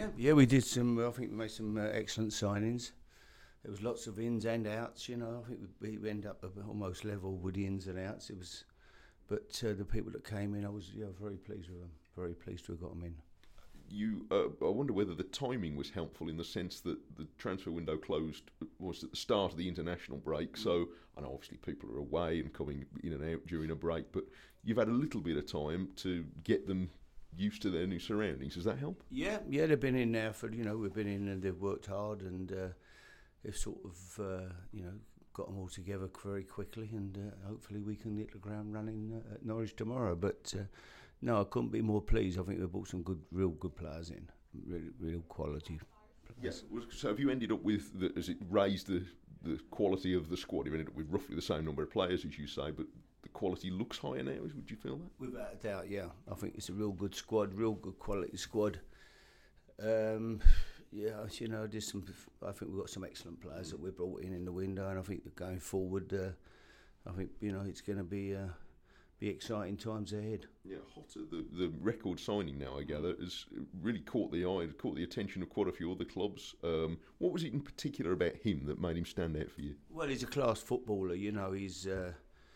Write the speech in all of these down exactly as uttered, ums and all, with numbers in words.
yeah, we did some. I think we made some uh, excellent signings. There was lots of ins and outs. You know, I think we, we ended up almost level with the ins and outs. It was, but uh, the people that came in, I was yeah very pleased with them. Very pleased to have got them in. You, uh, I wonder whether the timing was helpful in the sense that the transfer window closed was at the start of the international break. So I know obviously people are away and coming in and out during a break, but you've had a little bit of time to get them used to their new surroundings. Does that help? Yeah, yeah, they've been in there for you know we've been in and they've worked hard and uh, they've sort of uh, you know got them all together very quickly and uh, hopefully we can hit the ground running uh, at Norwich tomorrow. But uh, no, I couldn't be more pleased. I think we've brought some good, real good players in, real, real quality players. Yes. So have you ended up with, the, has it raised the, the quality of the squad? You've ended up with roughly the same number of players, as you say, but the quality looks higher now, would you feel that? Without a doubt, yeah. I think it's a real good squad, real good quality squad. Um, yeah, you know, there's some. I think we've got some excellent players that we brought in in the window, and I think that going forward, uh, I think you know it's going to be uh, be exciting times ahead. Yeah, Hotter, the the record signing now, I gather, has really caught the eye, caught the attention of quite a few other clubs. Um, what was it in particular about him that made him stand out for you? Well, he's a class footballer. You know, he's. Uh,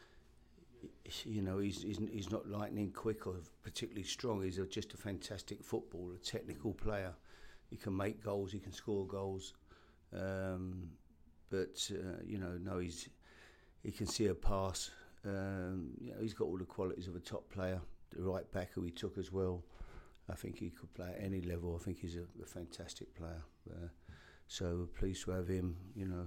You know, he's, he's he's not lightning quick or particularly strong. He's a, just a fantastic footballer, a technical player. He can make goals, he can score goals. Um, but uh, you know, no, he's he can see a pass. Um, you know, he's got all the qualities of a top player. The right back who he took as well. I think he could play at any level. I think he's a, a fantastic player. Uh, so pleased to have him. You know.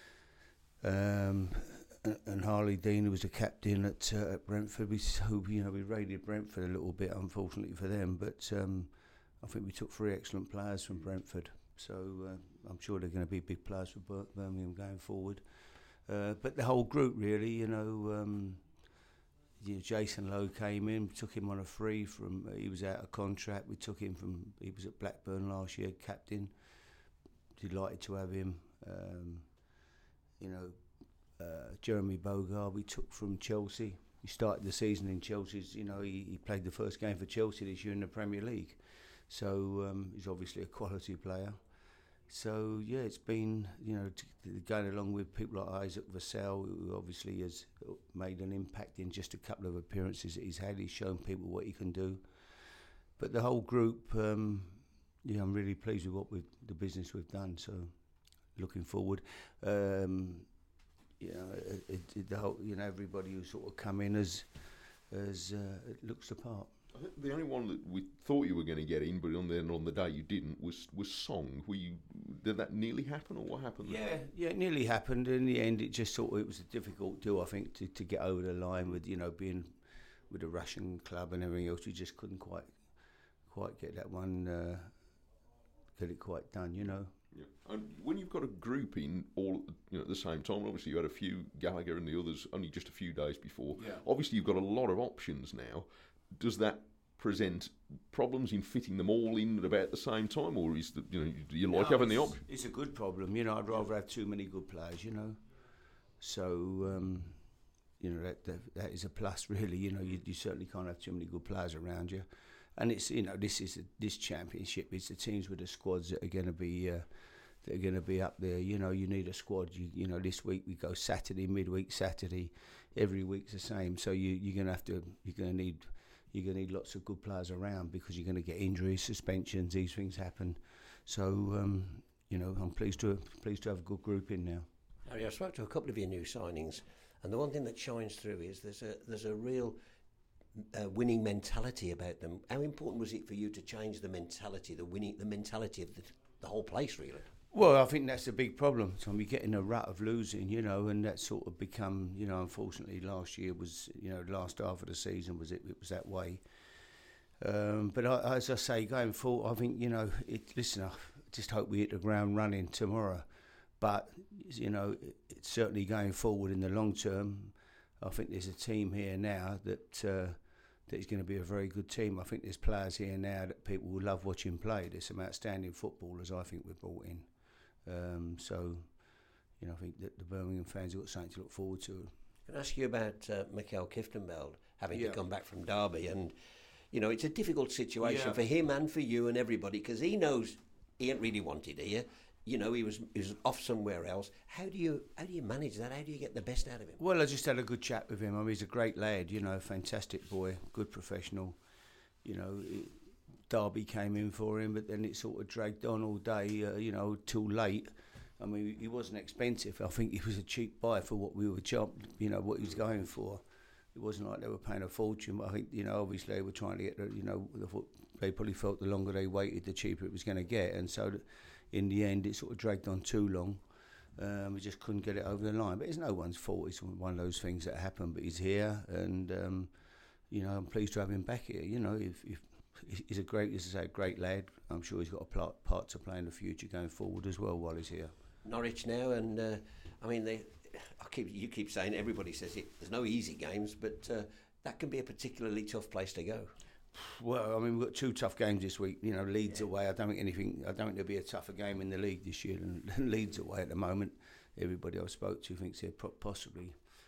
Um, And Harley Dean, who was the captain at, uh, at Brentford, we so you know we raided Brentford a little bit, unfortunately for them. But um, I think we took three excellent players from Brentford, so uh, I'm sure they're going to be big players for Birmingham going forward. Uh, but the whole group, really, you know, um, you know, Jason Lowe came in, we took him on a free from. Uh, he was out of contract. We took him from. He was at Blackburn last year, captain. Delighted to have him. Um, you know. Uh, Jeremy Bogar we took from Chelsea. He started the season in Chelsea's, you know, he, he played the first game for Chelsea this year in the Premier League. So um, he's obviously a quality player. So, yeah, it's been, you know, t- t- going along with people like Isaac Vassell, who obviously has made an impact in just a couple of appearances that he's had. He's shown people what he can do. But the whole group, um, yeah, I'm really pleased with what we've, the business we've done. So, looking forward. Um, You know, it, it, it, the whole, you know, everybody who sort of come in as, as uh, it looks the part. I think the only one that we thought you were going to get in, but on the on the day you didn't, was was Song. Were you? Did that nearly happen, or what happened? Yeah, there? yeah, it nearly happened. In the end, it just sort of it was a difficult deal, I think, to, to get over the line with you know being with a Russian club and everything else. We just couldn't quite quite get that one, uh, get it quite done, you know. Yeah. And when you've got a group in all you know, at the same time, obviously you had a few, Gallagher and the others, only just a few days before. Yeah. Obviously you've got a lot of options now. Does that present problems in fitting them all in at about the same time, or is the, you know do you like No, having the it's- option? It's a good problem, you know. I'd rather have too many good players, you know. So um, you know that, that that is a plus, really. You know, you, you certainly can't have too many good players around you. And it's you know this is a, this championship. It's the teams with the squads that are going to be uh, that are going to be up there. You know, you need a squad. You you know, this week we go Saturday, midweek Saturday. Every week's the same. So you you're going to have to you're going to need you're going to need lots of good players around because you're going to get injuries, suspensions. These things happen. So um, you know, I'm pleased to pleased to have a good group in now. Harry, I spoke to a couple of your new signings, and the one thing that shines through is there's a there's a real Uh, winning mentality about them. How important was it for you to change the mentality, the winning, the mentality of the, the whole place, really? Well, I think that's a big problem. So we get in a rut of losing, you know, and that sort of become, you know, unfortunately last year was, you know, last half of the season was it, it was that way. Um, but I, as I say, going forward, I think, you know, it, listen, I just hope we hit the ground running tomorrow. But, you know, it's certainly going forward in the long term. I think there's a team here now that uh, that is going to be a very good team. I think there's players here now that people will love watching play. There's some outstanding footballers I think we've brought in. Um, so, you know, I think that the Birmingham fans have got something to look forward to. Can I ask you about uh, Mikael Kieftenbeld having Yeah. to come back from Derby? And, you know, it's a difficult situation Yeah. for him and for you and everybody because he knows he ain't really wanted here. You know, he was he was off somewhere else. How do you how do you manage that? How do you get the best out of him? Well, I just had a good chat with him. I mean, he's a great lad, you know, fantastic boy, good professional. You know, it, Derby came in for him, but then it sort of dragged on all day, uh, you know, till late. I mean, he wasn't expensive. I think he was a cheap buy for what we were, jumped, you know, what he was going for. It wasn't like they were paying a fortune. But I think, you know, obviously they were trying to get, the, you know, the, they probably felt the longer they waited, the cheaper it was going to get, and so. The, In the end, it sort of dragged on too long. Um, we just couldn't get it over the line. But it's no one's fault. It's one of those things that happen. But he's here, and um, you know, I'm pleased to have him back here. You know, if, if he's a great, as I say, great lad. I'm sure he's got a part, part to play in the future going forward as well while he's here. Norwich now, and uh, I mean, they. I keep you keep saying everybody says it. There's no easy games, but uh, that can be a particularly tough place to go. Well, I mean, we've got two tough games this week. You know, Leeds yeah. away. I don't think anything. I don't think there'll be a tougher game in the league this year than, than Leeds away at the moment. Everybody I've spoke to thinks they're possibly,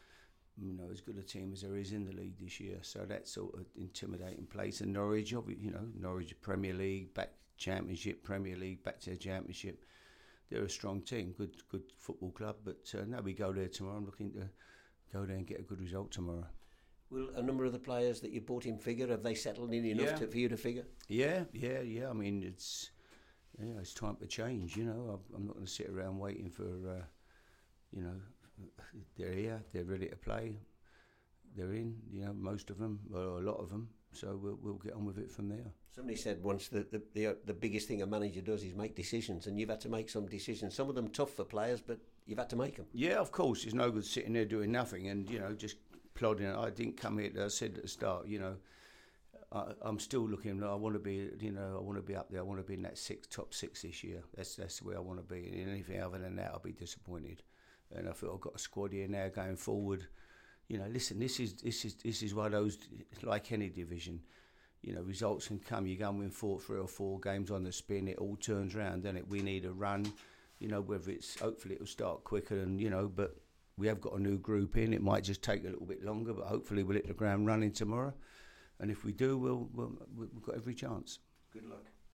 you know, as good a team as there is in the league this year. So that's sort of intimidating place. And Norwich, you know, Norwich Premier League back Championship, Premier League back to the Championship. They're a strong team, good good football club. But uh, no, we go there tomorrow. I'm looking to go there and get a good result tomorrow. Will a number of the players that you bought in figure? Have they settled in enough yeah. to, for you to figure? Yeah, yeah, yeah. I mean, it's yeah, it's time to change. You know, I'm not going to sit around waiting for. Uh, you know, they're here. They're ready to play. They're in. You know, most of them, or a lot of them. So we'll we'll get on with it from there. Somebody said once that the, the the biggest thing a manager does is make decisions, and you've had to make some decisions. Some of them tough for players, but you've had to make them. Yeah, of course. It's no good sitting there doing nothing, and you know, just. Plodding. I didn't come here. I said at the start, you know, I, I'm still looking. I want to be, you know, I want to be up there. I want to be in that six, top six this year. That's that's the way I want to be. And anything other than that, I'll be disappointed. And I feel I've got a squad here now going forward. You know, listen, this is this is this is one of those, like any division. You know, results can come. You go and win four, three or four games on the spin. It all turns around, doesn't it? We need a run. You know, whether it's hopefully it'll start quicker, and you know, but. We have got a new group in. It might just take a little bit longer, but hopefully we'll hit the ground running tomorrow. And if we do, we'll, we'll, we've got every chance. Good luck.